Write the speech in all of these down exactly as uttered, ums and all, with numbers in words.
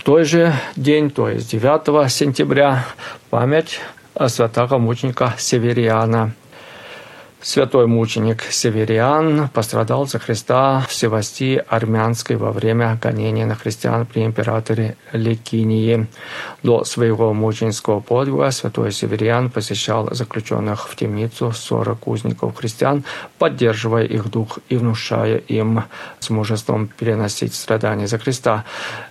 В той же день, то есть девятого сентября, память святого мученика Севериана. Святой мученик Севериан пострадал за Христа в Севастии Армянской во время гонения на христиан при императоре Ликинии. До своего мученического подвига святой Севериан посещал заключенных в темницу сорок узников христиан, поддерживая их дух и внушая им с мужеством переносить страдания за Христа.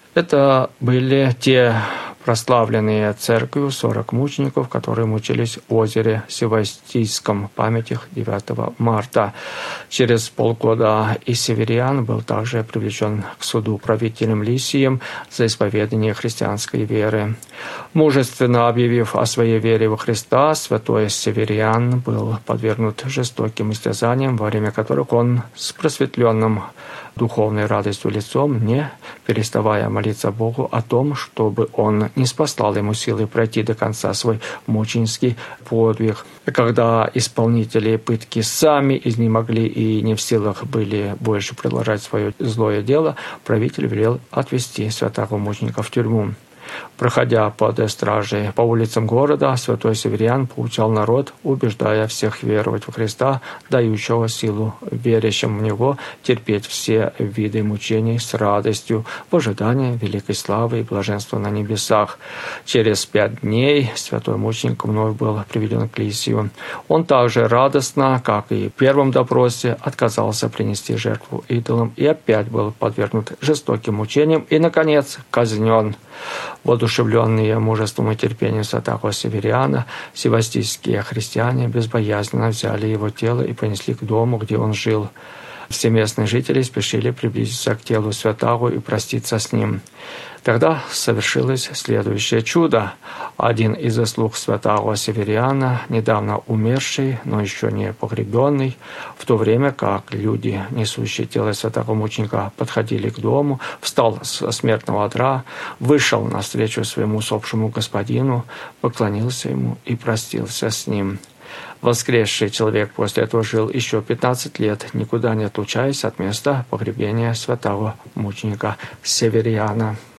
Это были те прославленные церковью сорок мучеников, которые мучились в озере Севастийском, память их девятого марта. Через полгода и Севериан был также привлечен к суду правителем Лисием за исповедание христианской веры. Мужественно объявив о своей вере во Христа, святой Севериан был подвергнут жестоким истязаниям, во время которых он с просветленным духовной радостью лицом, не переставая молиться Богу о том, чтобы Он не спасал ему силы пройти до конца свой мученический подвиг. Когда исполнители пытки сами изнемогли и не в силах были больше продолжать свое злое дело, правитель велел отвести святого мученика в тюрьму. Проходя под стражей по улицам города, святой Севериан поучал народ, убеждая всех веровать во Христа, дающего силу верящим в Него терпеть все виды мучений с радостью в ожидании великой славы и блаженства на небесах. Через пять дней святой мученик вновь был приведен к Лисию. Он также радостно, как и в первом допросе, отказался принести жертву идолам и опять был подвергнут жестоким мучениям и, наконец, казнен. Воодушевленные мужеством и терпением святого Севериана, севастийские христиане безбоязненно взяли его тело и понесли к дому, где он жил. Все местные жители спешили приблизиться к телу святого и проститься с ним. Тогда совершилось следующее чудо. Один из заслуг святого Севериана, недавно умерший, но еще не погребенный, в то время как люди, несущие тело святого мученика, подходили к дому, встал со смертного одра, вышел навстречу своему усопшему господину, поклонился ему и простился с ним. Воскресший человек после этого жил еще пятнадцать лет, никуда не отлучаясь от места погребения святого мученика Севериана.